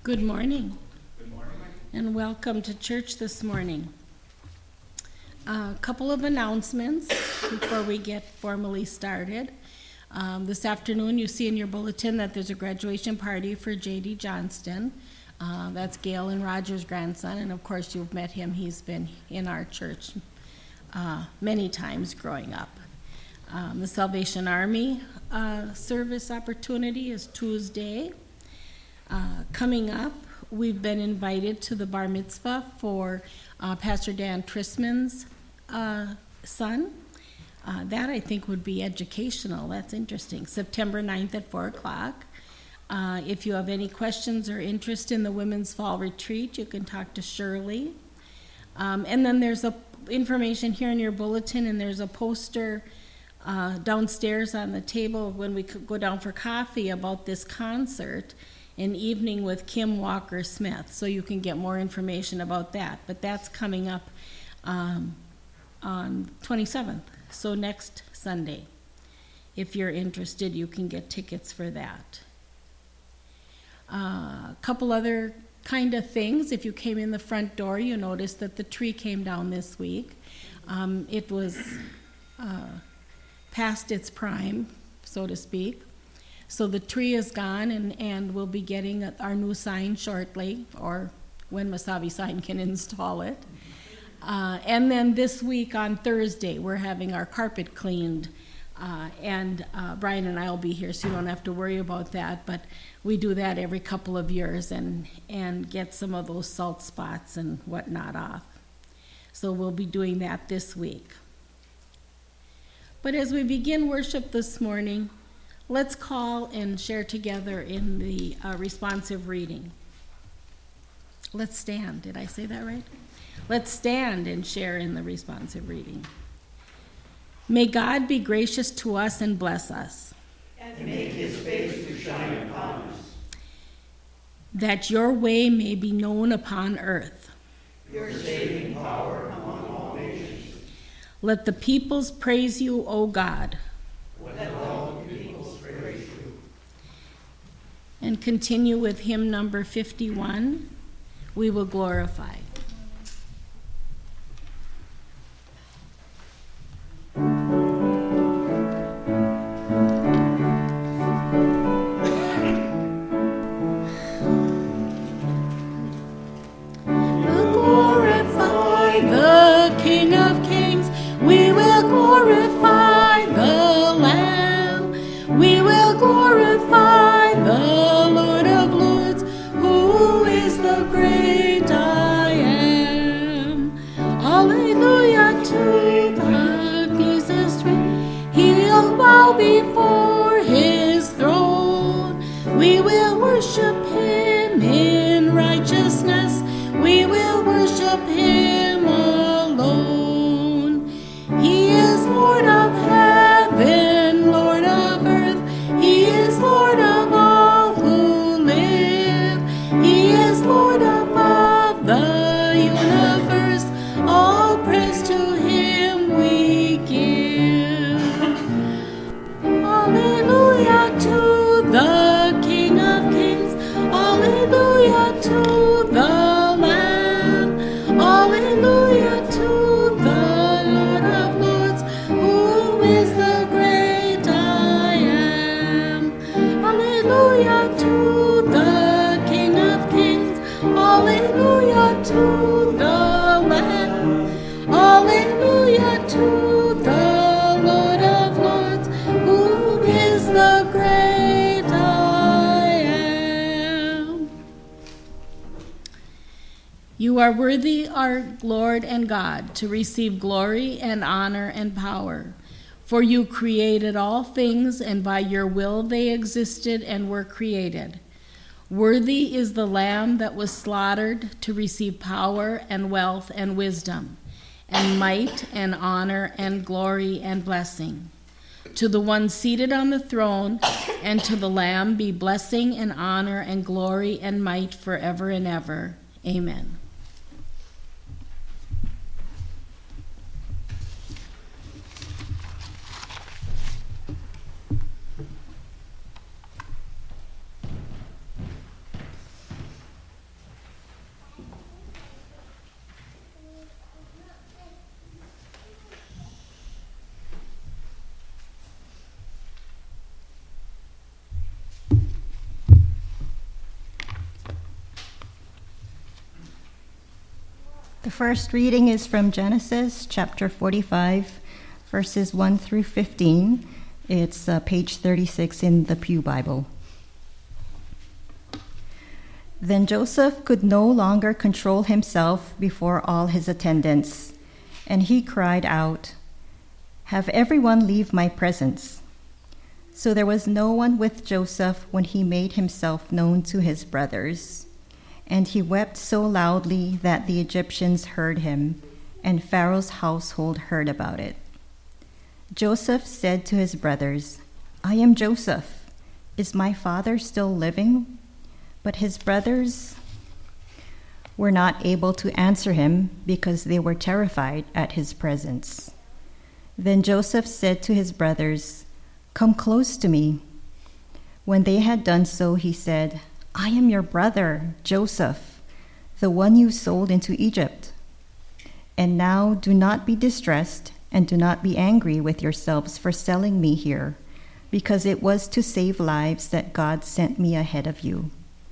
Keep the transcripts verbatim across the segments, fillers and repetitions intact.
Good morning. Good morning. And welcome to church this morning. A couple of announcements before we get formally started. Um, this afternoon, you see in your bulletin that there's a graduation party for J D Johnston. Uh, that's Gail and Roger's grandson, and of course you've met him. He's been in our church uh, many times growing up. Um, the Salvation Army uh, service opportunity is Tuesday. Uh, coming up, we've been invited to the bar mitzvah for uh, Pastor Dan Trisman's uh, son. Uh, that, I think, would be educational. That's interesting. September ninth at four o'clock. Uh, if you have any questions or interest in the Women's Fall Retreat, you can talk to Shirley. Um, and then there's a information here in your bulletin, and there's a poster uh, downstairs on the table when we could go down for coffee about this concert, an evening with Kim Walker Smith, so you can get more information about that. But that's coming up um, on twenty-seventh, so next Sunday. If you're interested, you can get tickets for that. A uh, couple other kind of things. If you came in the front door, you noticed that the tree came down this week. Um, it was uh, past its prime, so to speak. So the tree is gone, and, and we'll be getting our new sign shortly, or when Masabi Sign can install it. Uh, and then this week on Thursday, we're having our carpet cleaned. Uh, and uh, Brian and I will be here, so you don't have to worry about that. But we do that every couple of years and, and get some of those salt spots and whatnot off. So we'll be doing that this week. But as we begin worship this morning, let's call and share together in the uh, responsive reading. Let's stand. Did I say that right? Let's stand and share in the responsive reading. May God be gracious to us and bless us. And make his face to shine upon us. That your way may be known upon earth. Your saving power among all nations. Let the peoples praise you, O God. Let all the peoples praise you. And continue with hymn number fifty-one, We Will Glorify. Before his throne, we will worship him in righteousness. We will worship him alone. He is Lord of heaven, Lord of earth. He is Lord of all who live. He is Lord above the universe. All praise to him we give. Alleluia to the King of Kings. Alleluia to the Lamb. Alleluia to the Lord of Lords, who is the great I am. Alleluia to the King of Kings. Alleluia to the Lamb. Alleluia to the Lord of Lords, who is the great I am. You are worthy, our Lord and God, to receive glory and honor and power. For you created all things, and by your will they existed and were created. Worthy is the Lamb that was slaughtered to receive power and wealth and wisdom, and might and honor and glory and blessing. To the one seated on the throne and to the Lamb be blessing and honor and glory and might forever and ever. Amen. The first reading is from Genesis chapter forty-five, verses one through fifteen. It's uh, page thirty-six in the Pew Bible. Then Joseph could no longer control himself before all his attendants, and he cried out, "Have everyone leave my presence." So there was no one with Joseph when he made himself known to his brothers. And he wept so loudly that the Egyptians heard him, and Pharaoh's household heard about it. Joseph said to his brothers, "I am Joseph. Is my father still living?" But his brothers were not able to answer him because they were terrified at his presence. Then Joseph said to his brothers, "Come close to me." When they had done so, he said, "I am your brother, Joseph, the one you sold into Egypt. And now do not be distressed and do not be angry with yourselves for selling me here, because it was to save lives that God sent me ahead of you.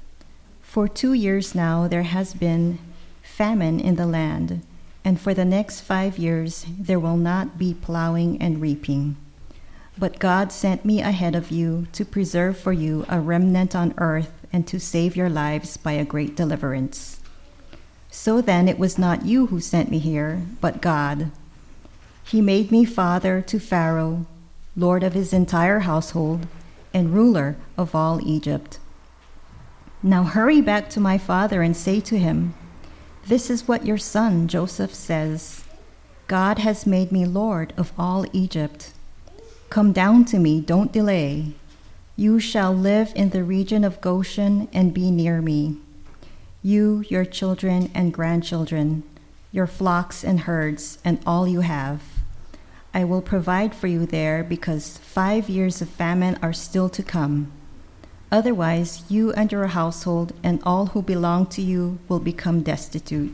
For two years now there has been famine in the land, and for the next five years there will not be plowing and reaping. But God sent me ahead of you to preserve for you a remnant on earth and to save your lives by a great deliverance. So then it was not you who sent me here, but God. He made me father to Pharaoh, lord of his entire household, and ruler of all Egypt. Now hurry back to my father and say to him, 'This is what your son Joseph says. God has made me lord of all Egypt. Come down to me, don't delay. You shall live in the region of Goshen and be near me. You, your children and grandchildren, your flocks and herds, and all you have. I will provide for you there because five years of famine are still to come. Otherwise, you and your household and all who belong to you will become destitute.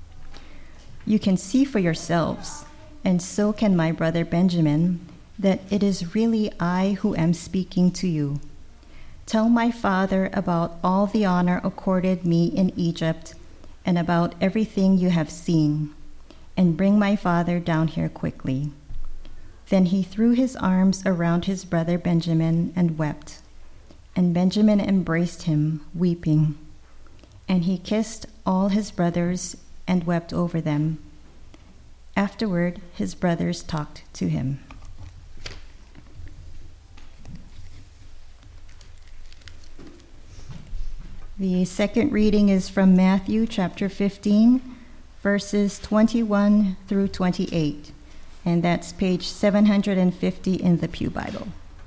You can see for yourselves, and so can my brother Benjamin, that it is really I who am speaking to you. Tell my father about all the honor accorded me in Egypt and about everything you have seen, and bring my father down here quickly." Then he threw his arms around his brother Benjamin and wept. And Benjamin embraced him, weeping. And he kissed all his brothers and wept over them. Afterward, his brothers talked to him. The second reading is from Matthew chapter fifteen, verses twenty-one through twenty-eight. And that's page seven hundred fifty in the Pew Bible.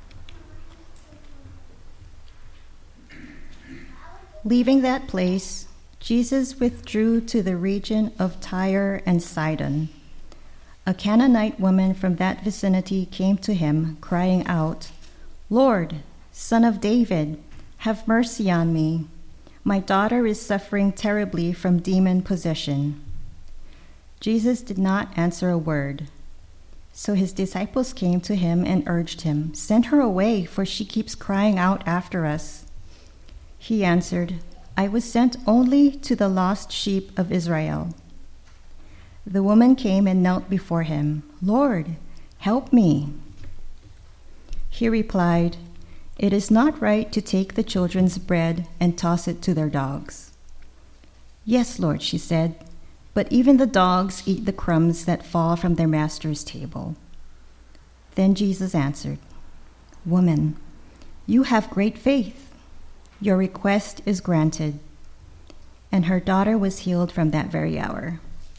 Leaving that place, Jesus withdrew to the region of Tyre and Sidon. A Canaanite woman from that vicinity came to him, crying out, "Lord, Son of David, have mercy on me. My daughter is suffering terribly from demon possession." Jesus did not answer a word. So his disciples came to him and urged him, "Send her away, for she keeps crying out after us." He answered, "I was sent only to the lost sheep of Israel." The woman came and knelt before him. "Lord, help me." He replied, "It is not right to take the children's bread and toss it to their dogs." "Yes, Lord," she said, "but even the dogs eat the crumbs that fall from their master's table." Then Jesus answered, "Woman, you have great faith. Your request is granted." And her daughter was healed from that very hour.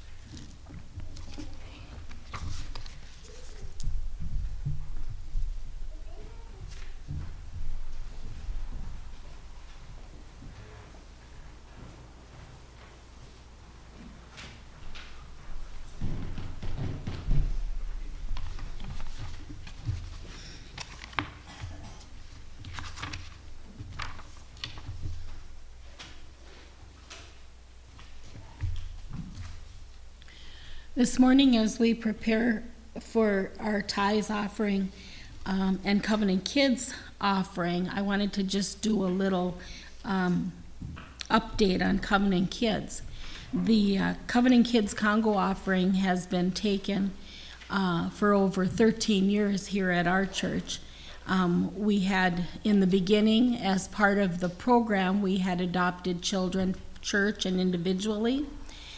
This morning, as we prepare for our tithes offering um, and Covenant Kids offering, I wanted to just do a little um, update on Covenant Kids. the uh, Covenant Kids Congo offering has been taken uh, for over thirteen years here at our church. Um, we had, in the beginning, as part of the program, we had adopted children, church and individually.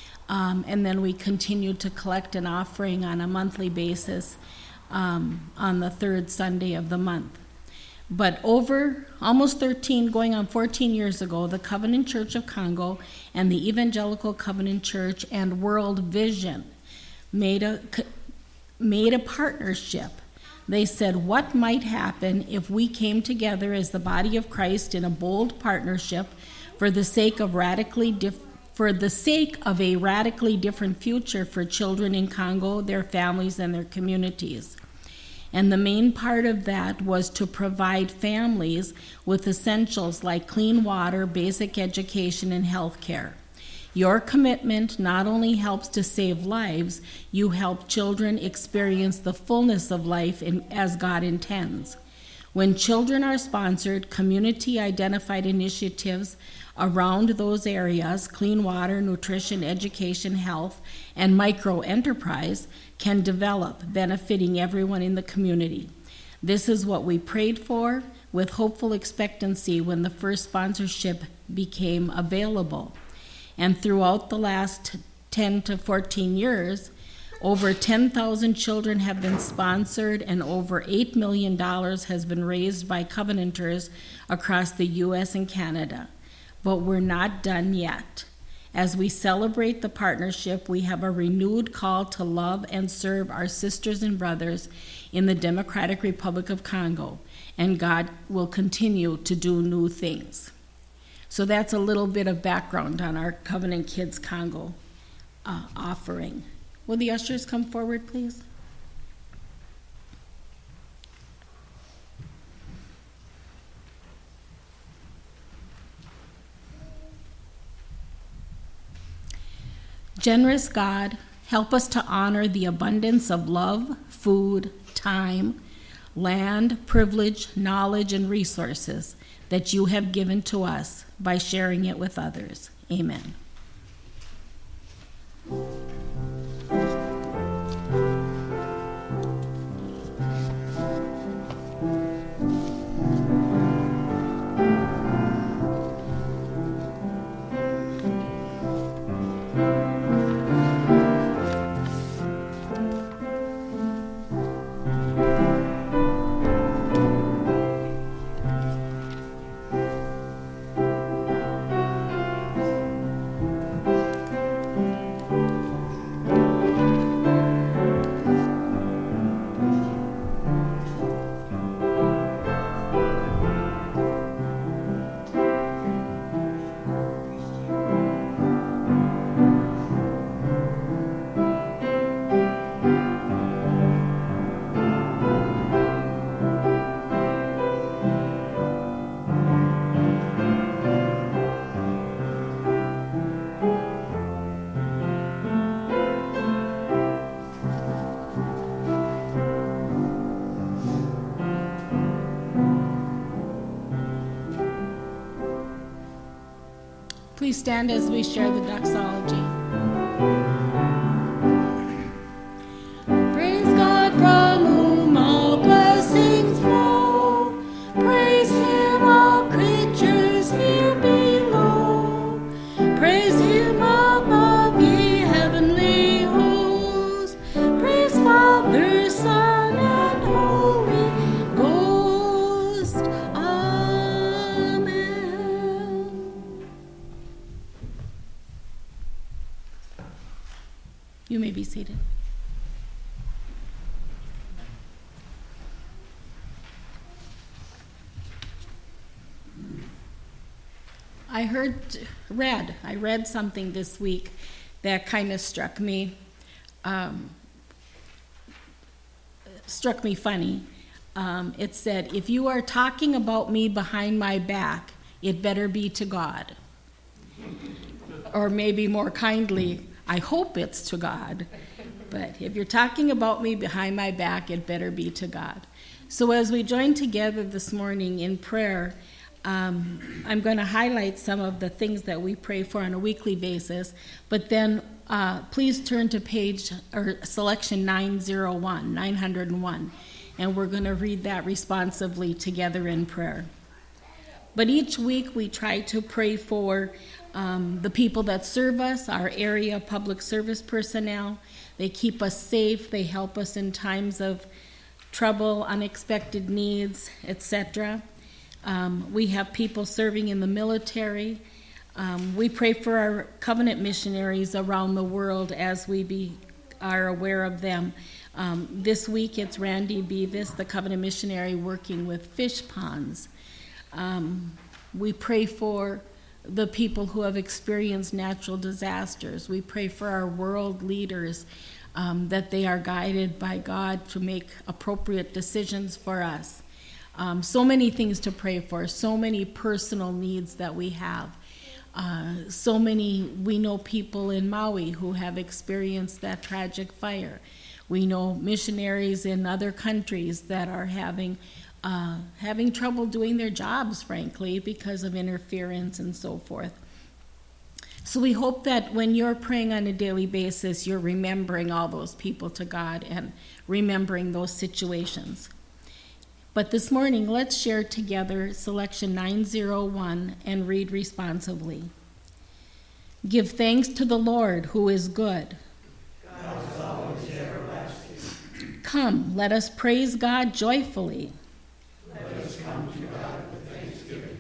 Um, and then we continued to collect an offering on a monthly basis um, on the third Sunday of the month. But over almost thirteen, going on fourteen years ago, the Covenant Church of Congo and the Evangelical Covenant Church and World Vision made a, made a partnership. They said, what might happen if we came together as the body of Christ in a bold partnership for the sake of radically different for the sake of a radically different future for children in Congo, their families, and their communities. And the main part of that was to provide families with essentials like clean water, basic education, and health care. Your commitment not only helps to save lives, you help children experience the fullness of life in, as God intends. When children are sponsored, community-identified initiatives around those areas, clean water, nutrition, education, health, and micro-enterprise, can develop, benefiting everyone in the community. This is what we prayed for with hopeful expectancy when the first sponsorship became available. And throughout the last ten to fourteen years, over ten thousand children have been sponsored and over eight million dollars has been raised by Covenanters across the U S and Canada. But we're not done yet. As we celebrate the partnership, we have a renewed call to love and serve our sisters and brothers in the Democratic Republic of Congo, and God will continue to do new things. So that's a little bit of background on our Covenant Kids Congo uh, offering. Will the ushers come forward, please? Generous God, help us to honor the abundance of love, food, time, land, privilege, knowledge, and resources that you have given to us by sharing it with others. Amen. Please stand as we share the doxology. Praise God from whom all blessings flow. Praise Him, all creatures here below. Praise Him above, ye heavenly hosts. Praise Father, Son, and Holy Ghost. Amen. You may be seated. I heard, read, I read something this week that kind of struck me, um, struck me funny. Um, it said, if you are talking about me behind my back, it better be to God. Or maybe more kindly, I hope it's to God. But if you're talking about me behind my back, it better be to God. So as we join together this morning in prayer, Um, I'm going to highlight some of the things that we pray for on a weekly basis, but then uh, please turn to page or selection nine oh one, nine oh one, and we're going to read that responsively together in prayer. But each week we try to pray for um, the people that serve us, our area public service personnel. They keep us safe. They help us in times of trouble, unexpected needs, et cetera. Um, we have people serving in the military. Um, we pray for our covenant missionaries around the world as we be, are aware of them. Um, this week it's Randy Beavis, the covenant missionary working with fish ponds. Um, we pray for the people who have experienced natural disasters. We pray for our world leaders, um, that they are guided by God to make appropriate decisions for us. Um, so many things to pray for, so many personal needs that we have. Uh, so many, we know people in Maui who have experienced that tragic fire. We know missionaries in other countries that are having uh, having trouble doing their jobs, frankly, because of interference and so forth. So we hope that when you're praying on a daily basis, you're remembering all those people to God and remembering those situations. But this morning, let's share together selection nine oh one and read responsively. Give thanks to the Lord who is good. God is always everlasting. Come, let us praise God joyfully. Let us come to God with thanksgiving.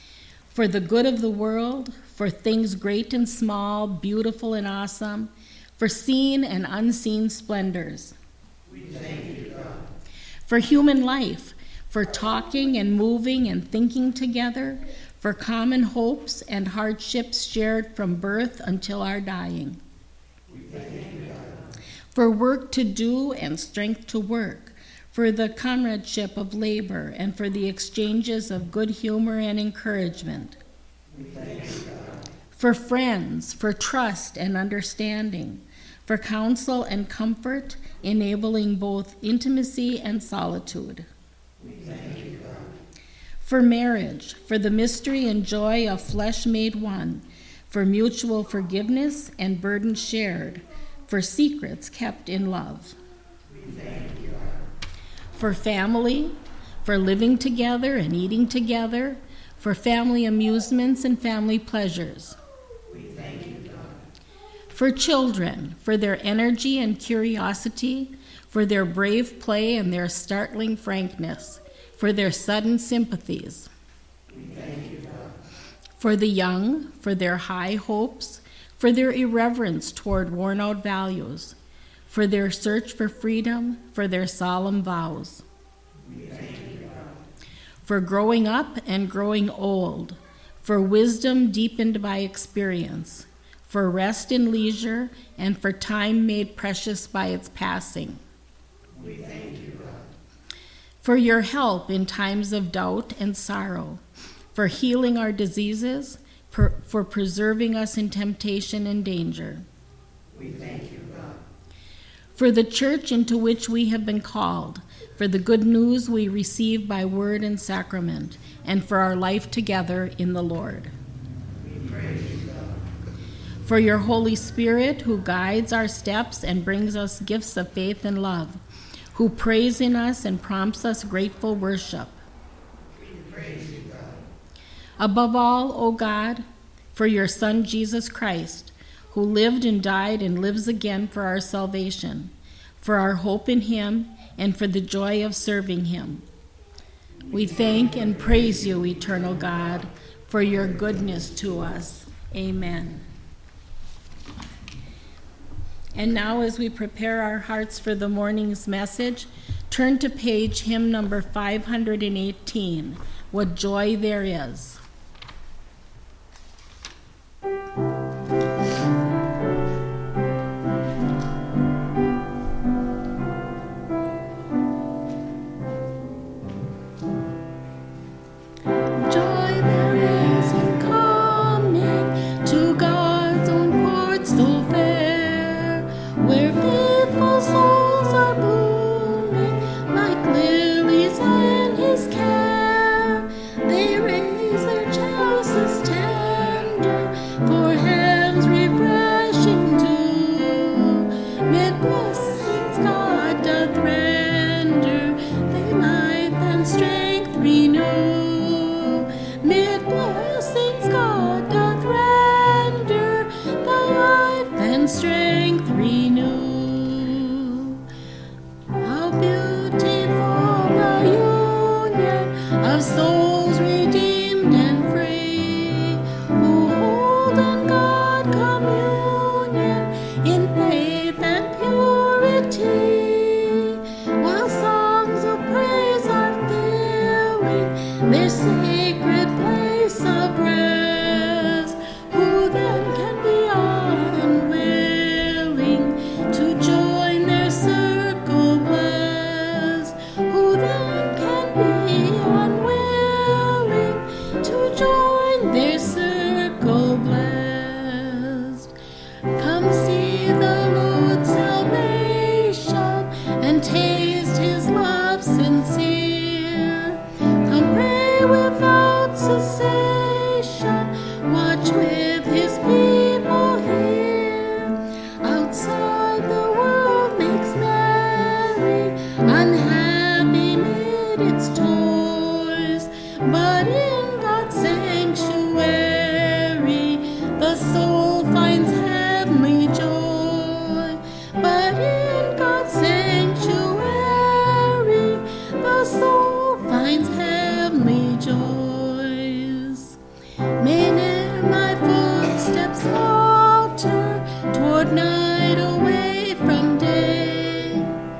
For the good of the world, for things great and small, beautiful and awesome, for seen and unseen splendors. We thank you, God. For human life, for talking and moving and thinking together, for common hopes and hardships shared from birth until our dying. We thank you, God. For work to do and strength to work, for the comradeship of labor and for the exchanges of good humor and encouragement. We thank you, God. For friends, for trust and understanding, for counsel and comfort, enabling both intimacy and solitude. We thank you, God. For marriage, for the mystery and joy of flesh made one, for mutual forgiveness and burdens shared, for secrets kept in love. We thank you, God. For family, for living together and eating together, for family amusements and family pleasures. We thank you, God. For children, for their energy and curiosity, for their brave play and their startling frankness, for their sudden sympathies. We thank you, God. For the young, for their high hopes, for their irreverence toward worn-out values, for their search for freedom, for their solemn vows. We thank you, God. For growing up and growing old, for wisdom deepened by experience, for rest and leisure, and for time made precious by its passing. We thank you, God. For your help in times of doubt and sorrow, for healing our diseases, per, for preserving us in temptation and danger. We thank you, God. For the church into which we have been called, for the good news we receive by word and sacrament, and for our life together in the Lord. We praise you, God. For your Holy Spirit, who guides our steps and brings us gifts of faith and love, who prays in us and prompts us grateful worship. We praise you, God. Above all, O God, for your Son Jesus Christ, who lived and died and lives again for our salvation, for our hope in him, and for the joy of serving him. We thank and praise you, eternal God, for your goodness to us. Amen. And now, as we prepare our hearts for the morning's message, turn to page hymn number five hundred eighteen, What Joy There Is. They raise strength renew. How beautiful the union of souls redeemed and free, who hold in God communion in faith and purity, while songs of praise are filling their sacred place of rest. Who then can be unwilling to join their circle blessed? Who then can be unwilling to join their circle blessed? Come see the Lord's salvation and taste his love sincere. Come pray without cessation, watch with his people here. Outside the world makes merry, unhappy mid its toys, but in God's sanctuary the soul finds heavenly joy. But in God's sanctuary the soul finds heavenly joys. May ne'er my footsteps falter toward night away from day.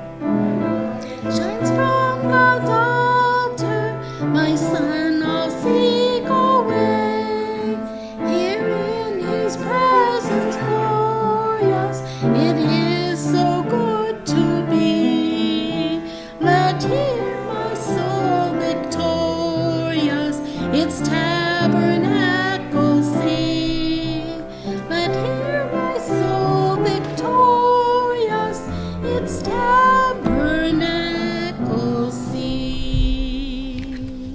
Shines from God's altar, my son, I'll seek away. Here in his presence glorious, it is so good to be. Let here my soul victorious its tabernacle see. Let here my soul victorious its tabernacle see.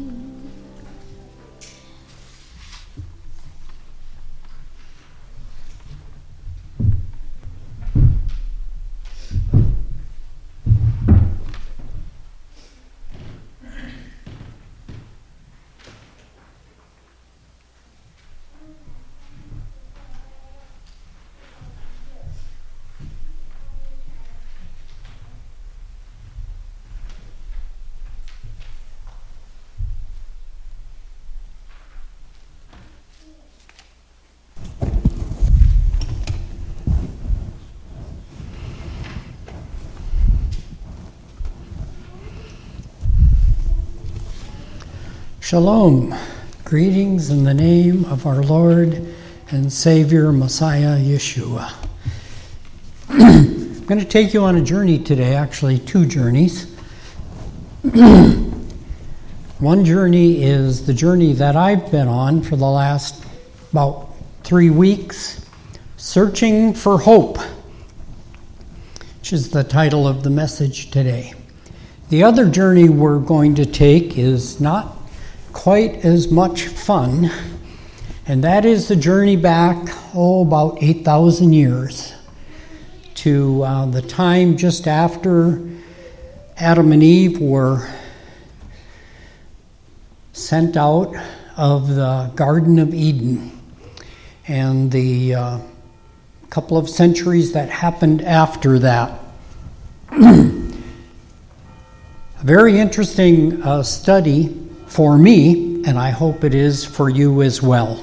Shalom. Greetings in the name of our Lord and Savior, Messiah, Yeshua. I'm going to take you on a journey today, actually two journeys. One journey is the journey that I've been on for the last about three weeks, Searching for Hope, which is the title of the message today. The other journey we're going to take is not quite as much fun, and that is the journey back, oh, about eight thousand years to uh, the time just after Adam and Eve were sent out of the Garden of Eden, and the uh, couple of centuries that happened after that. A very interesting uh, study for me, and I hope it is for you as well.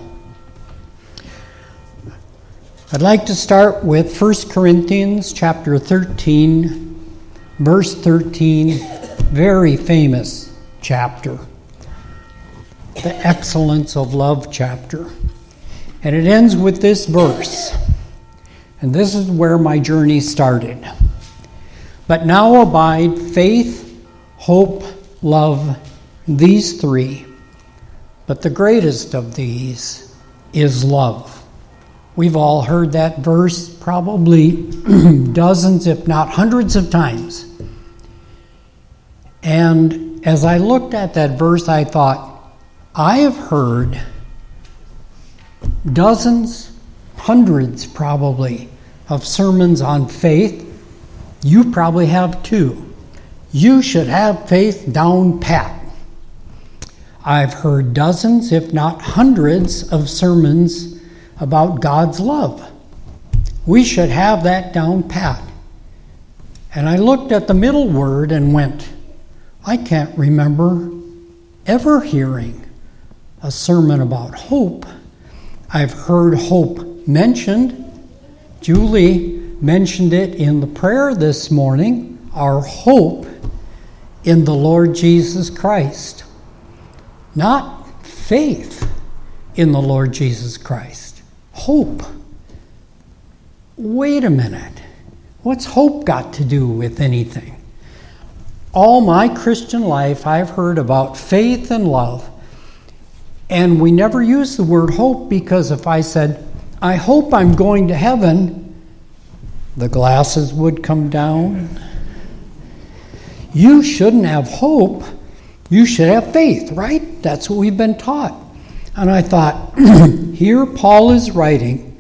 I'd like to start with First Corinthians chapter thirteen, verse thirteen, very famous chapter, the excellence of love chapter. And it ends with this verse, and this is where my journey started. But now abide faith, hope, love, these three, but the greatest of these is love. We've all heard that verse probably dozens, if not hundreds of times. And as I looked at that verse, I thought, I have heard dozens, hundreds probably, of sermons on faith. You probably have too. You should have faith down pat. I've heard dozens, if not hundreds, of sermons about God's love. We should have that down pat. And I looked at the middle word and went, I can't remember ever hearing a sermon about hope. I've heard hope mentioned. Julie mentioned it in the prayer this morning, our hope in the Lord Jesus Christ. Not faith in the Lord Jesus Christ. Hope. Wait a minute. What's hope got to do with anything? All my Christian life, I've heard about faith and love. And we never use the word hope, because if I said, I hope I'm going to heaven, the glasses would come down. You shouldn't have hope. You should have faith, right? That's what we've been taught. And I thought, here Paul is writing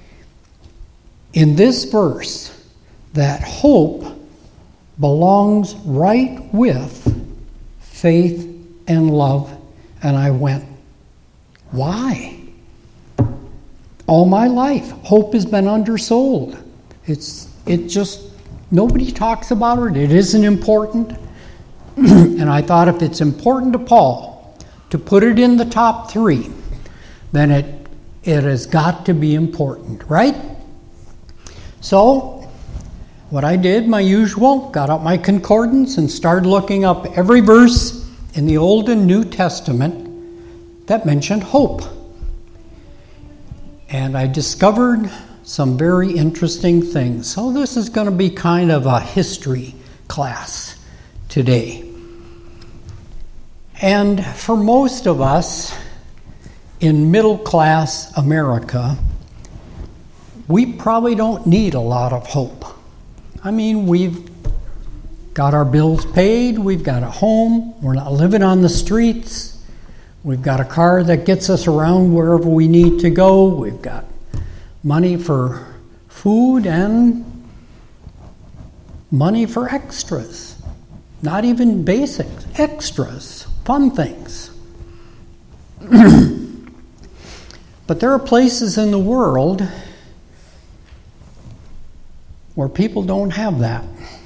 in this verse that hope belongs right with faith and love. And I went, why? All my life, hope has been undersold. It's it just, nobody talks about it. It isn't important. And I thought, if it's important to Paul to put it in the top three, then it it has got to be important, right? So, what I did, my usual, got out my concordance and started looking up every verse in the Old and New Testament that mentioned hope. And I discovered some very interesting things. So this is going to be kind of a history class today. And for most of us in middle-class America, we probably don't need a lot of hope. I mean, we've got our bills paid, we've got a home, we're not living on the streets, we've got a car that gets us around wherever we need to go, we've got money for food and money for extras. Not even basics, extras, fun things. But there are places in the world where people don't have that.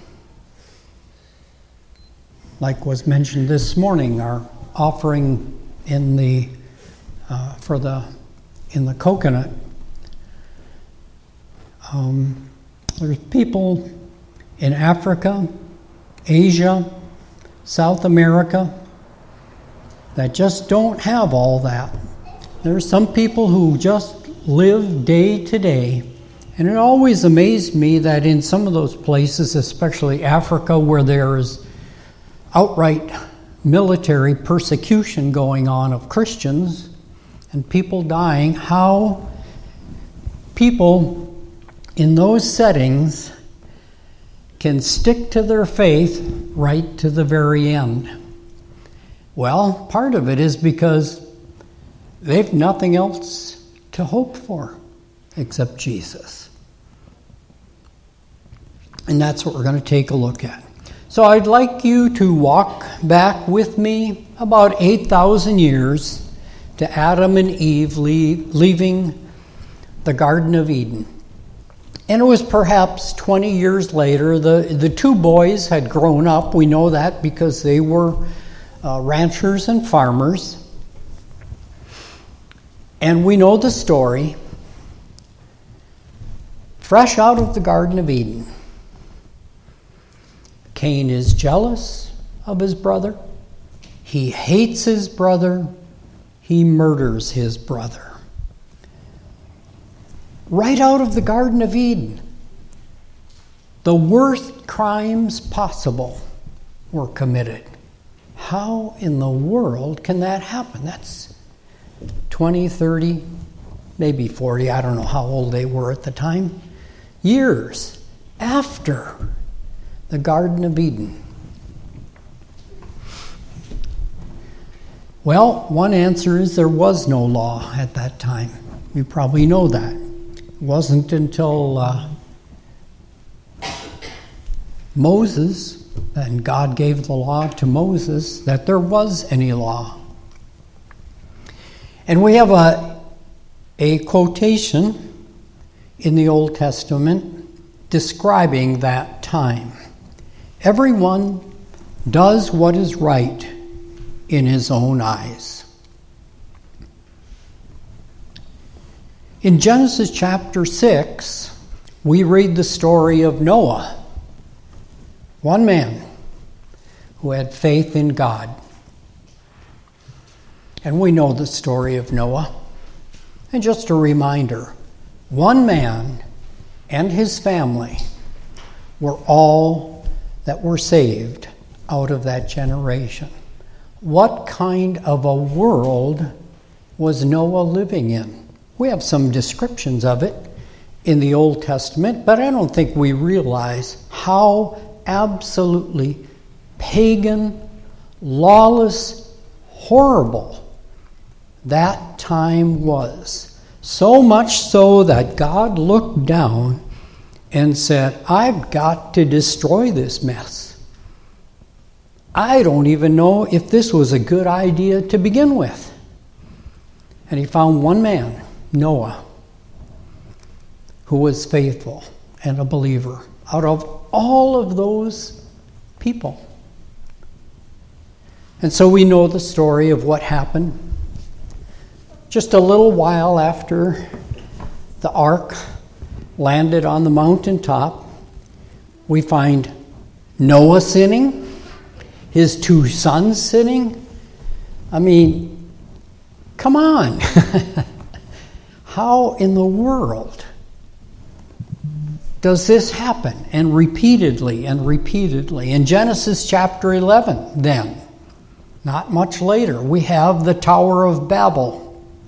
Like was mentioned this morning, our offering in the uh, for the in the coconut. Um, there's people in Africa, Asia, South America that just don't have all that. There's some people who just live day to day. And it always amazed me that in some of those places, especially Africa, where there is outright military persecution going on of Christians and people dying, how people in those settings can stick to their faith right to the very end. Well, part of it is because they've nothing else to hope for except Jesus. And that's what we're going to take a look at. So I'd like you to walk back with me about eight thousand years to Adam and Eve leaving the Garden of Eden. And it was perhaps twenty years later. The, the two boys had grown up. We know that because they were uh, ranchers and farmers. And we know the story. Fresh out of the Garden of Eden, Cain is jealous of his brother. He hates his brother. He murders his brother. Right out of the Garden of Eden, the worst crimes possible were committed. How in the world can that happen? That's twenty, thirty, maybe forty, I don't know how old they were at the time, years after the Garden of Eden. Well, one answer is there was no law at that time. You probably know that. It wasn't until uh, Moses, and God gave the law to Moses, that there was any law. And we have a, a quotation in the Old Testament describing that time. Everyone does what is right in his own eyes. In Genesis chapter six, we read the story of Noah, one man who had faith in God. And we know the story of Noah. And just a reminder, one man and his family were all that were saved out of that generation. What kind of a world was Noah living in? We have some descriptions of it in the Old Testament, but I don't think we realize how absolutely pagan, lawless, horrible that time was. So much so that God looked down and said, I've got to destroy this mess. I don't even know if this was a good idea to begin with. And he found one man, Noah, who was faithful and a believer out of all of those people. And so we know the story of what happened. Just a little while after the ark landed on the mountaintop, we find Noah sinning, his two sons sinning. I mean, come on. How in the world does this happen? And repeatedly and repeatedly. In Genesis chapter eleven, then, not much later, we have the Tower of Babel.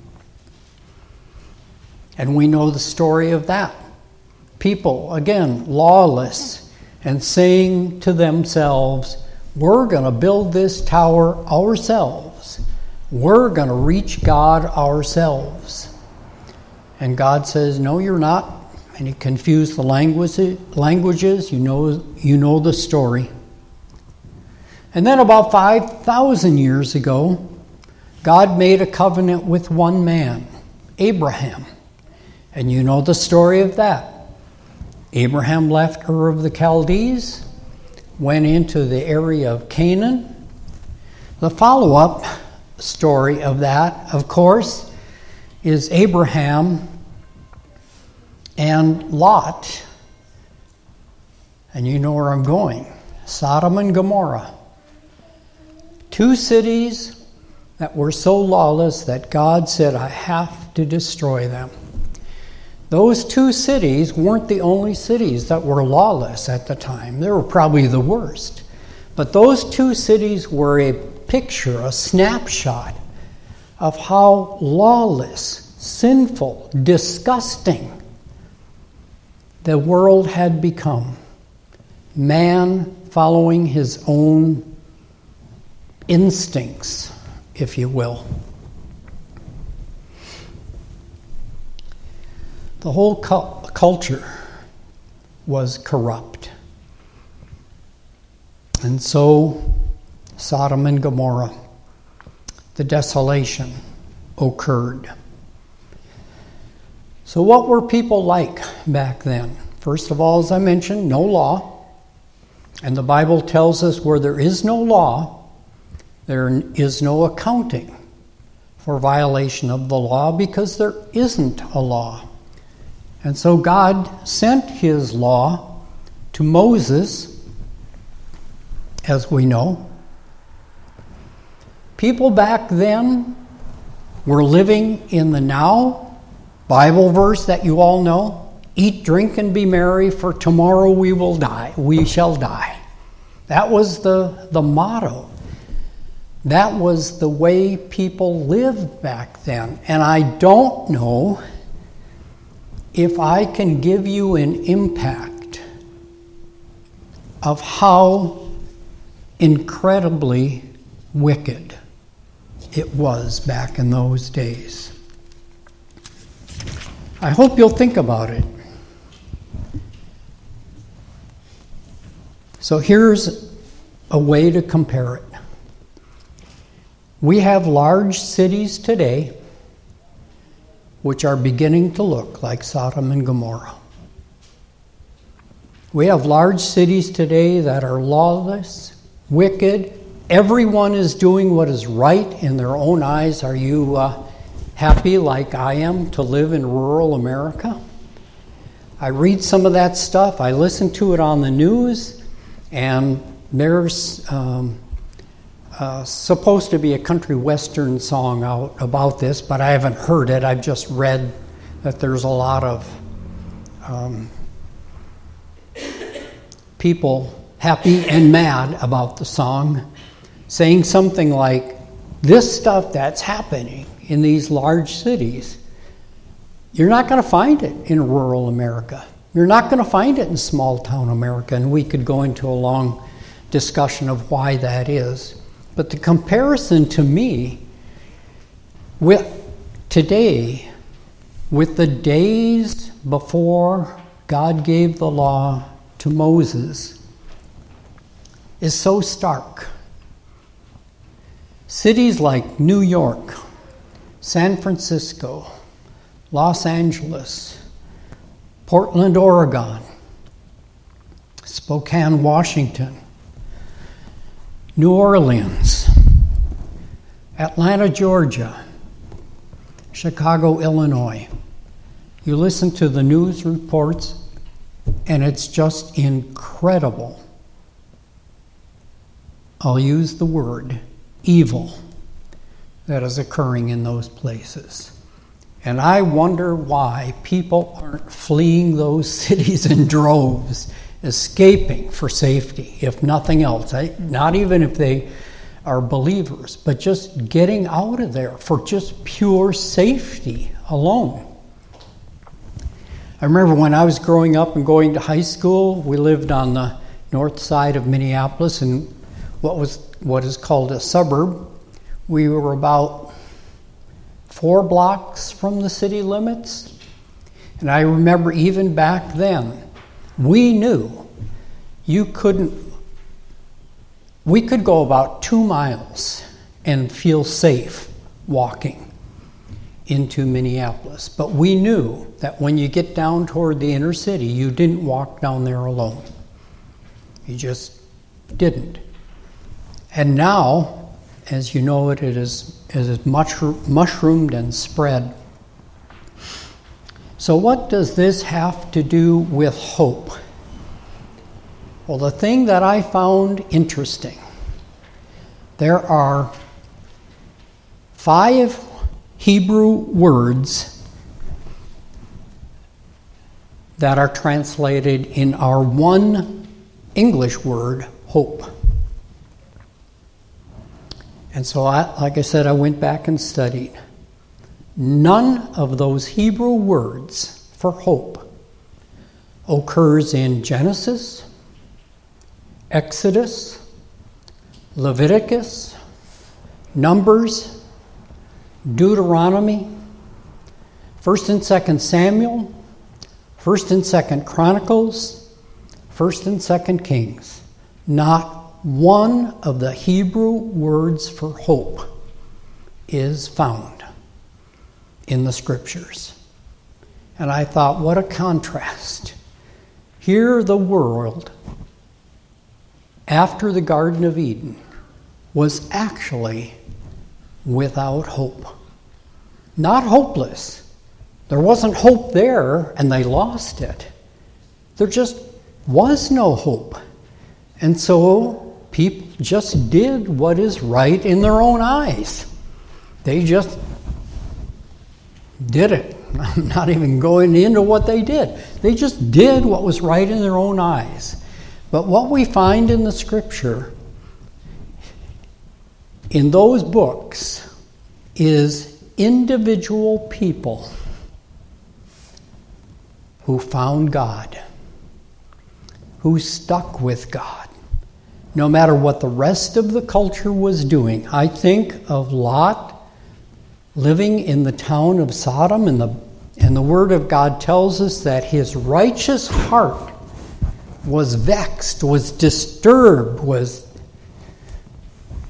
And we know the story of that. People, again, lawless, and saying to themselves, we're going to build this tower ourselves. We're going to reach God ourselves. And God says, no, you're not. And he confused the languages. You know, you know the story. And then about five thousand years ago, God made a covenant with one man, Abraham. And you know the story of that. Abraham left Ur of the Chaldees, went into the area of Canaan. The follow-up story of that, of course, is Abraham and Lot. And you know where I'm going. Sodom and Gomorrah. Two cities that were so lawless that God said, I have to destroy them. Those two cities weren't the only cities that were lawless at the time. They were probably the worst. But those two cities were a picture, a snapshot of how lawless, sinful, disgusting the world had become. Man following his own instincts, if you will. The whole cu- culture was corrupt. And so, Sodom and Gomorrah, the desolation occurred. So what were people like back then? First of all, as I mentioned, no law. And the Bible tells us where there is no law, there is no accounting for violation of the law because there isn't a law. And so God sent his law to Moses, as we know. People back then were living in the now. Bible verse that you all know. Eat, drink, and be merry, for tomorrow we will die. We shall die. That was the, the motto. That was the way people lived back then. And I don't know if I can give you an impact of how incredibly wicked it was back in those days. I hope you'll think about it. So here's a way to compare it. We have large cities today which are beginning to look like Sodom and Gomorrah. We have large cities today that are lawless, wicked. Everyone is doing what is right in their own eyes. Are you uh, happy, like I am, to live in rural America? I read some of that stuff. I listen to it on the news, and there's um, uh, supposed to be a country western song out about this, but I haven't heard it. I've just read that there's a lot of um, people happy and mad about the song, saying something like, this stuff that's happening in these large cities, you're not going to find it in rural America. You're not going to find it in small town America, and we could go into a long discussion of why that is. But the comparison to me with today, with the days before God gave the law to Moses, is so stark. Cities like New York, San Francisco, Los Angeles, Portland, Oregon, Spokane, Washington, New Orleans, Atlanta, Georgia, Chicago, Illinois. You listen to the news reports, and it's just incredible. I'll use the word evil that is occurring in those places. And I wonder why people aren't fleeing those cities in droves, escaping for safety, if nothing else. I, not even if they are believers, but just getting out of there for just pure safety alone. I remember when I was growing up and going to high school, we lived on the north side of Minneapolis in what was what is called a suburb. We were about four blocks from the city limits. And I remember even back then, we knew you couldn't, we could go about two miles and feel safe walking into Minneapolis. But we knew that when you get down toward the inner city, you didn't walk down there alone. You just didn't. And now, as you know, it is, it is mushroomed and spread. So what does this have to do with hope? Well, the thing that I found interesting, there are five Hebrew words that are translated in our one English word, hope. And so, I, like I said, I went back and studied. None of those Hebrew words for hope occurs in Genesis, Exodus, Leviticus, Numbers, Deuteronomy, First and Second Samuel, First and Second Chronicles, First and Second Kings. Not one of the Hebrew words for hope is found in the Scriptures. And I thought, what a contrast. Here the world, after the Garden of Eden, was actually without hope. Not hopeless. There wasn't hope there, and they lost it. There just was no hope. And so people just did what is right in their own eyes. They just did it. I'm not even going into what they did. They just did what was right in their own eyes. But what we find in the Scripture, in those books, is individual people who found God, who stuck with God, no matter what the rest of the culture was doing. I think of Lot living in the town of Sodom, and the, and the Word of God tells us that his righteous heart was vexed, was disturbed, was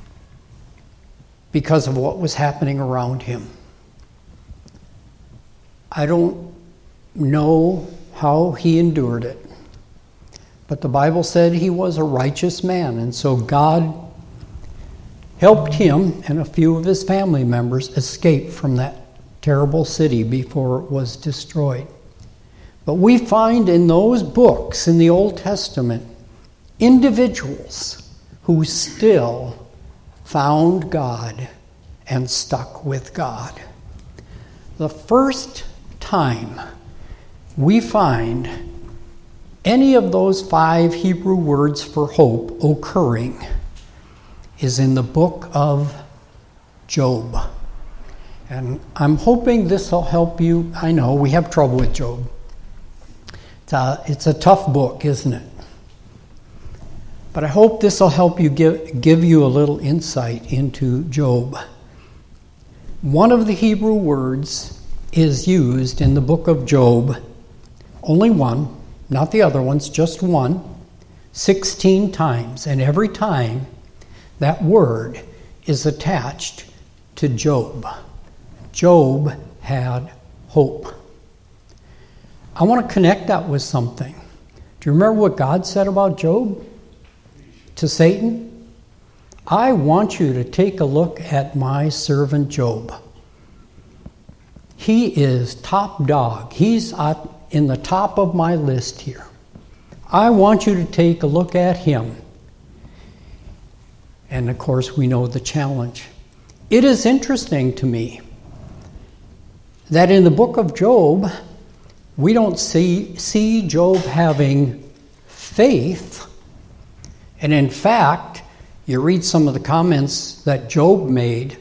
because of what was happening around him. I don't know how he endured it. But the Bible said he was a righteous man, and so God helped him and a few of his family members escape from that terrible city before it was destroyed. But we find in those books in the Old Testament individuals who still found God and stuck with God. The first time we find any of those five Hebrew words for hope occurring is in the book of Job. And I'm hoping this will help you. I know we have trouble with Job. It's a, it's a tough book, isn't it? But I hope this will help you give, give you a little insight into Job. One of the Hebrew words is used in the book of Job, only one, not the other ones, just one, sixteen times. And every time that word is attached to Job. Job had hope. I want to connect that with something. Do you remember what God said about Job to Satan? I want you to take a look at my servant Job. He is top dog. He's in the top of my list here. I want you to take a look at him. And of course, we know the challenge. It is interesting to me that in the book of Job, we don't see, see Job having faith. And in fact, you read some of the comments that Job made,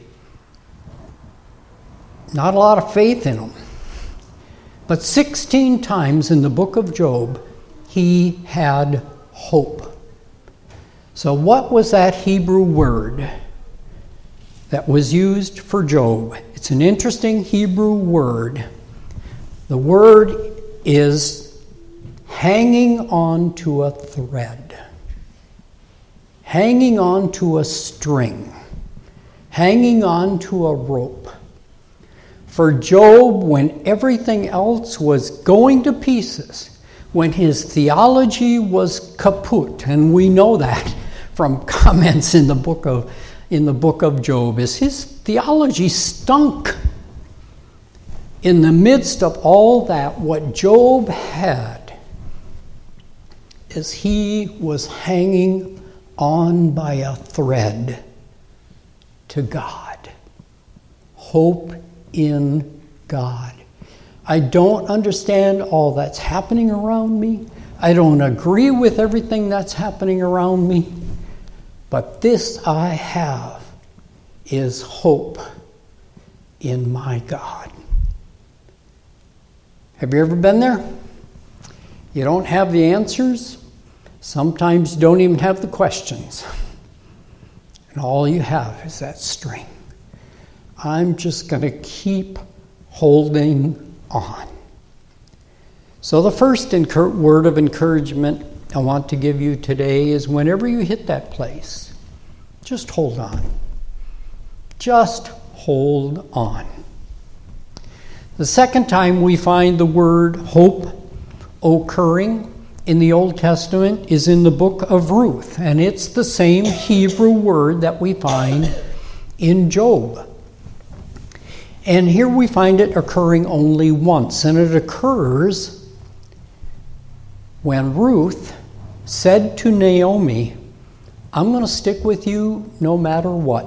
not a lot of faith in him. But sixteen times in the book of Job, he had hope. So what was that Hebrew word that was used for Job? It's an interesting Hebrew word. The word is hanging on to a thread, hanging on to a string, hanging on to a rope. For Job, when everything else was going to pieces, when his theology was kaput, and we know that from comments in the book of in the book of Job, is his theology stunk. In the midst of all that, what Job had is he was hanging on by a thread to God. Hope in God. I don't understand all that's happening around me. I don't agree with everything that's happening around me. But this I have is hope in my God. Have you ever been there? You don't have the answers. Sometimes you don't even have the questions. And all you have is that string. I'm just going to keep holding on. So the first encur- word of encouragement I want to give you today is whenever you hit that place, just hold on. Just hold on. The second time we find the word hope occurring in the Old Testament is in the book of Ruth, and it's the same Hebrew word that we find in Job. And here we find it occurring only once, and it occurs when Ruth said to Naomi, I'm going to stick with you no matter what.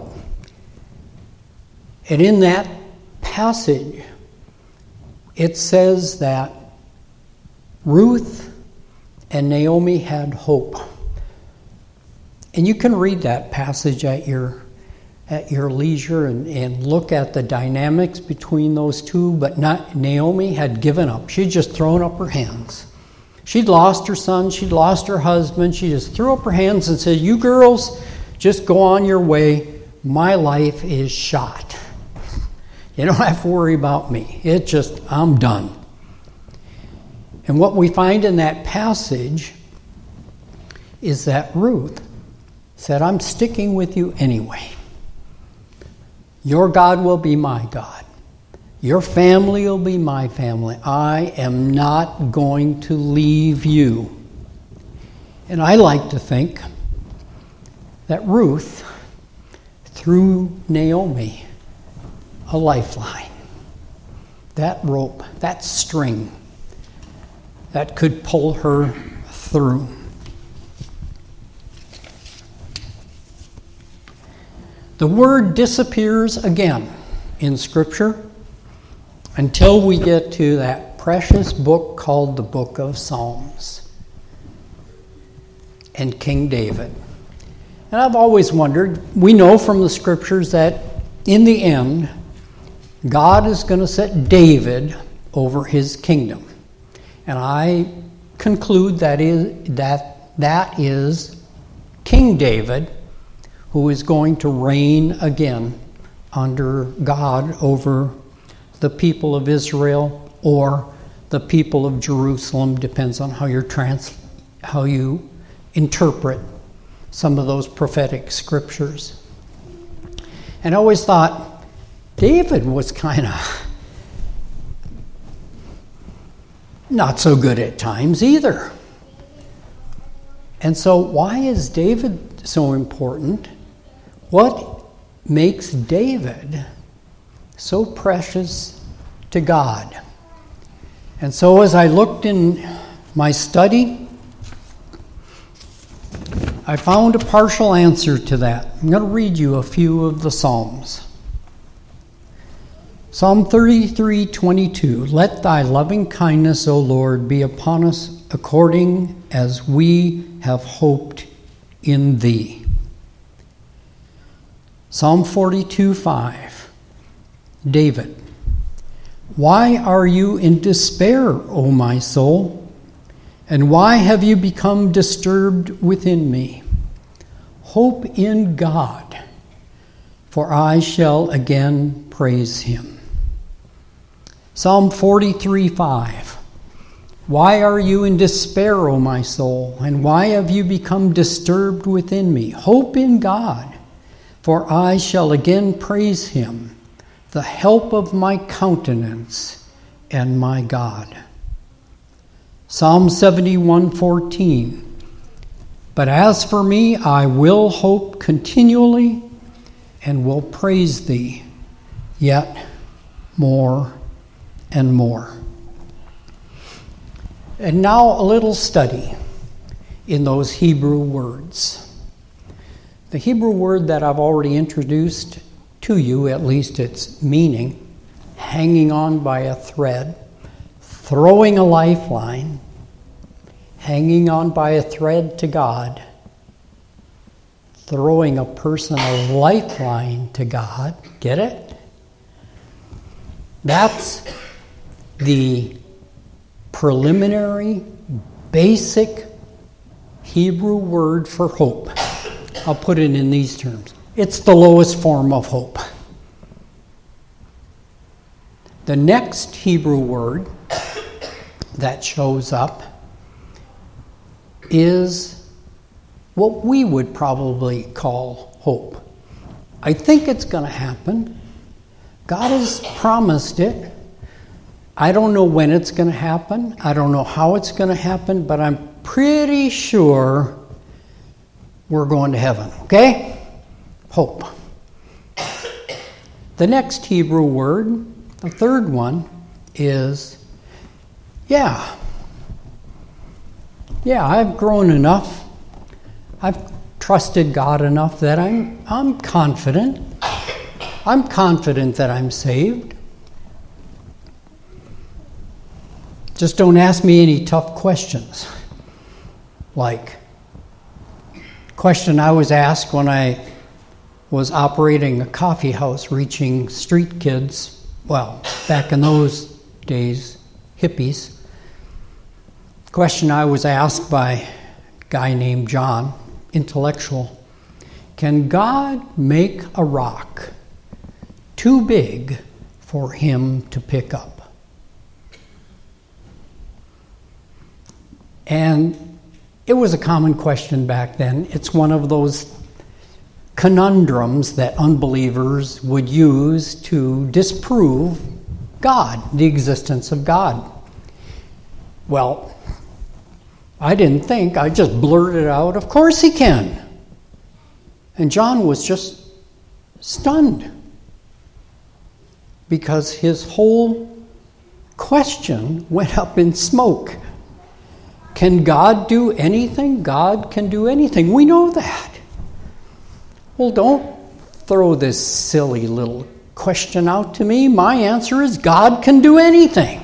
And in that passage, it says that Ruth and Naomi had hope. And you can read that passage at your at your leisure and, and look at the dynamics between those two, but not, Naomi had given up. She'd just thrown up her hands. She'd lost her son, she'd lost her husband, she just threw up her hands and said, you girls, just go on your way. My life is shot. You don't have to worry about me. It just, I'm done. And what we find in that passage is that Ruth said, I'm sticking with you anyway. Your God will be my God. Your family will be my family. I am not going to leave you. And I like to think that Ruth threw Naomi a lifeline. That rope, that string, that could pull her through. The word disappears again in Scripture until we get to that precious book called the Book of Psalms and King David. And I've always wondered, we know from the Scriptures that in the end, God is going to set David over his kingdom. And I conclude that is that that is King David, who is going to reign again under God over the people of Israel or the people of Jerusalem. Depends on how you're trans, how you interpret some of those prophetic scriptures. And I always thought David was kind of not so good at times either. And so why is David so important? What makes David so precious to God? And so as I looked in my study, I found a partial answer to that. I'm going to read you a few of the Psalms. Psalm thirty-three twenty-two, let thy loving kindness, O Lord, be upon us according as we have hoped in thee. Psalm forty-two five, David, why are you in despair, O my soul? And why have you become disturbed within me? Hope in God, for I shall again praise him. Psalm forty-three five, why are you in despair, O my soul? And why have you become disturbed within me? Hope in God, for I shall again praise him, the help of my countenance and my God. Psalm seventy-one fourteen, but as for me, I will hope continually and will praise thee yet more and more. And now a little study in those Hebrew words. The Hebrew word that I've already introduced to you, at least its meaning, hanging on by a thread, throwing a lifeline, hanging on by a thread to God, throwing a person a lifeline to God. Get it? That's the preliminary, basic Hebrew word for hope. I'll put it in these terms. It's the lowest form of hope. The next Hebrew word that shows up is what we would probably call hope. I think it's going to happen. God has promised it. I don't know when it's going to happen. I don't know how it's going to happen, but I'm pretty sure we're going to heaven. Okay? Hope. The next Hebrew word, the third one, is yeah. Yeah, I've grown enough. I've trusted God enough that I'm I'm confident. I'm confident that I'm saved. Just don't ask me any tough questions. Like, question I was asked when I was operating a coffee house, reaching street kids, well, back in those days, hippies. Question I was asked by a guy named John, intellectual, can God make a rock too big for him to pick up? And it was a common question back then. It's one of those conundrums that unbelievers would use to disprove God, the existence of God. Well, I didn't think, I just blurted out, of course he can. And John was just stunned because his whole question went up in smoke. Can God do anything? God can do anything. We know that. Well, don't throw this silly little question out to me. My answer is God can do anything.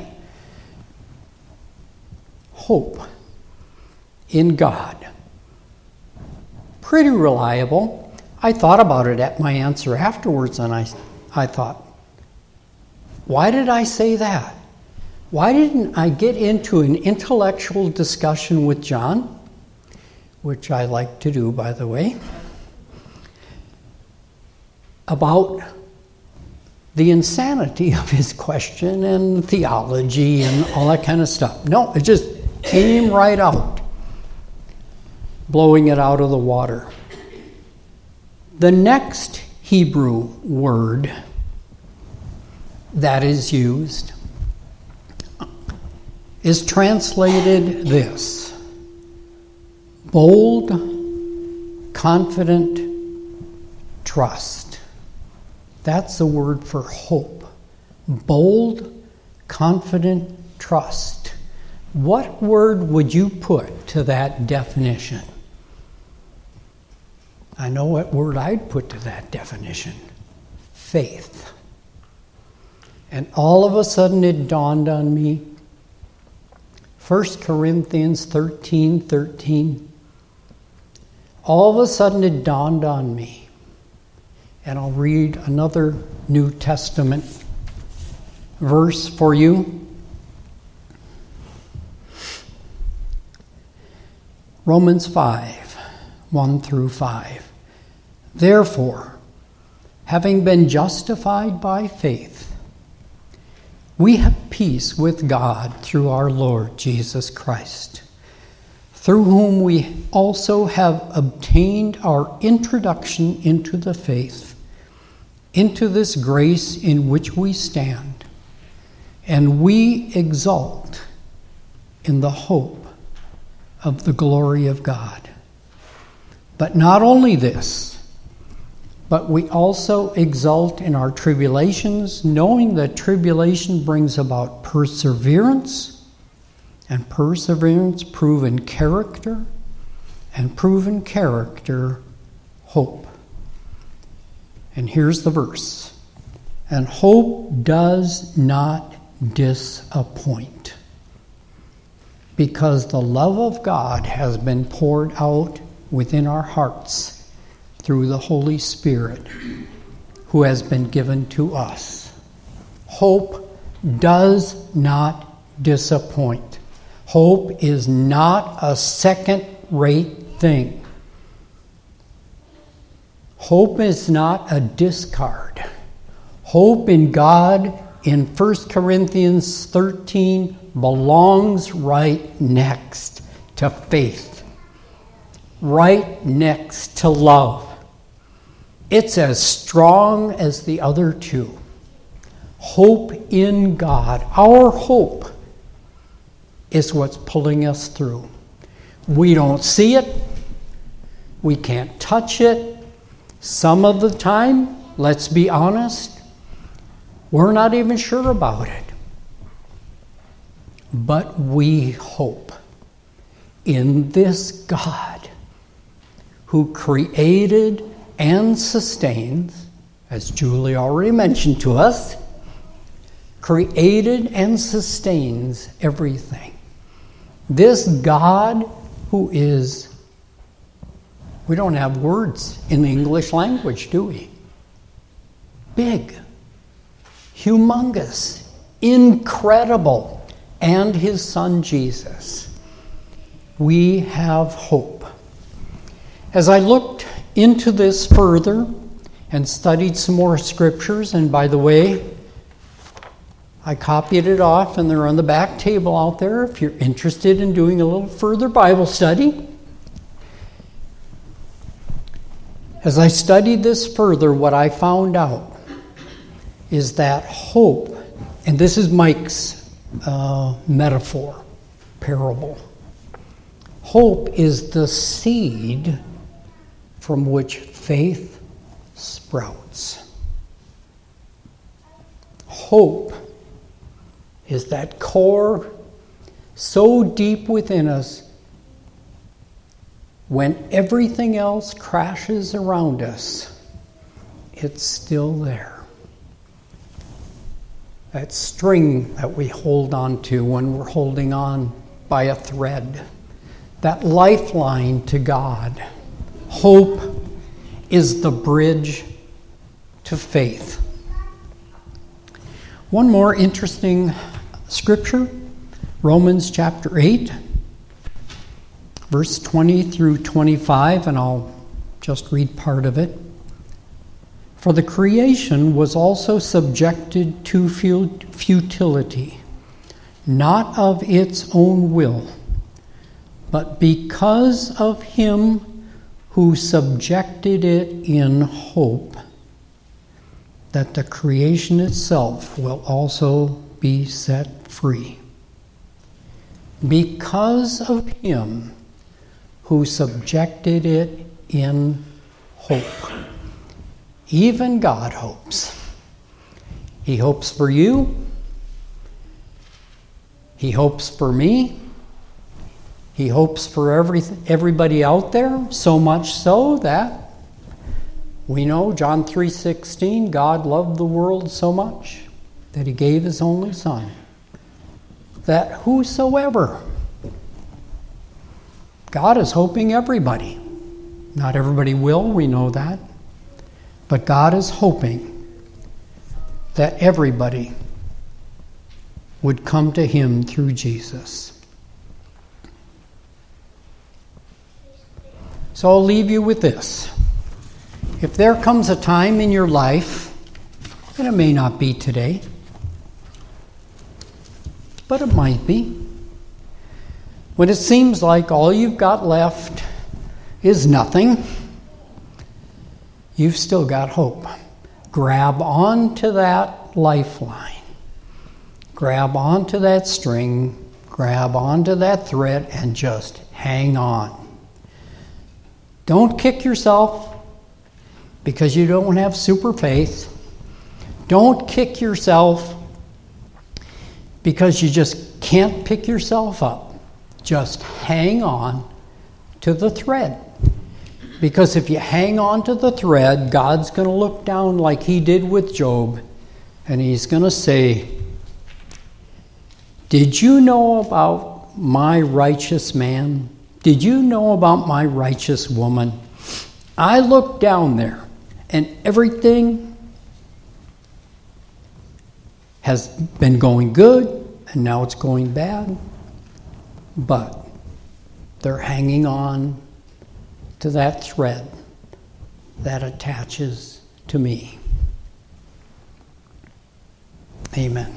Hope in God. Pretty reliable. I thought about it at my answer afterwards, and I, I thought, why did I say that? Why didn't I get into an intellectual discussion with John, which I like to do, by the way, about the insanity of his question and theology and all that kind of stuff? No, it just came right out, blowing it out of the water. The next Hebrew word that is used is translated this: bold, confident trust. That's the word for hope. Bold, confident trust. What word would you put to that definition? I know what word I'd put to that definition. Faith. And all of a sudden it dawned on me, First Corinthians thirteen thirteen. All of a sudden it dawned on me. And I'll read another New Testament verse for you. Romans five, one through five. Therefore, having been justified by faith, we have peace with God through our Lord Jesus Christ, through whom we also have obtained our introduction into the faith, into this grace in which we stand, and we exult in the hope of the glory of God. But not only this, but we also exult in our tribulations, knowing that tribulation brings about perseverance, and perseverance proven character, and proven character hope. And here's the verse. And hope does not disappoint, because the love of God has been poured out within our hearts through the Holy Spirit who has been given to us. Hope does not disappoint. Hope is not a second-rate thing. Hope is not a discard. Hope in God in First Corinthians thirteen belongs right next to faith, right next to love. It's as strong as the other two. Hope in God. Our hope is what's pulling us through. We don't see it. We can't touch it. Some of the time, let's be honest, we're not even sure about it. But we hope in this God who created and sustains, as Julie already mentioned to us, created and sustains everything. This God who is, we don't have words in the English language, do we? Big, humongous, incredible, and his son Jesus. We have hope. As I looked into this further and studied some more scriptures, and by the way, I copied it off and they're on the back table out there if you're interested in doing a little further Bible study. As I studied this further, what I found out is that hope And this is Mike's uh, metaphor, parable. Hope is the seed from which faith sprouts. Hope is that core so deep within us, when everything else crashes around us, it's still there. That string that we hold on to when we're holding on by a thread, that lifeline to God. Hope is the bridge to faith. One more interesting scripture, Romans chapter eight, verse twenty through twenty-five, and I'll just read part of it. For the creation was also subjected to futility, not of its own will, but because of him who subjected it in hope, that the creation itself will also be set free. Because of him who subjected it in hope. Even God hopes. He hopes for you. He hopes for me. He hopes for every, everybody out there, so much so that we know John three sixteen, God loved the world so much that he gave his only Son, that whosoever, God is hoping everybody. Not everybody will, we know that. But God is hoping that everybody would come to him through Jesus. So I'll leave you with this. If there comes a time in your life, and it may not be today, but it might be, when it seems like all you've got left is nothing, you've still got hope. Grab onto that lifeline. Grab onto that string. Grab onto that thread and just hang on. Don't kick yourself because you don't have super faith. Don't kick yourself because you just can't pick yourself up. Just hang on to the thread. Because if you hang on to the thread, God's going to look down like he did with Job, and he's going to say, did you know about my righteous man? Did you know about my righteous woman? I looked down there, and everything has been going good, and now it's going bad. But they're hanging on to that thread that attaches to me. Amen.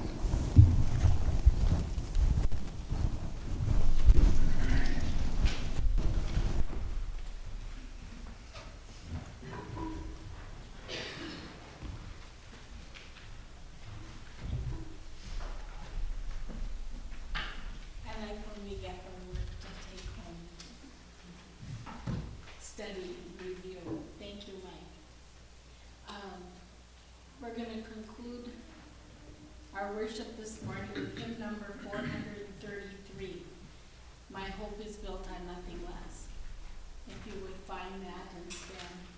Study, review. Thank you, Mike. Um, we're going to conclude our worship this morning with hymn number four hundred thirty-three. My hope is built on nothing less. If you would find that and stand.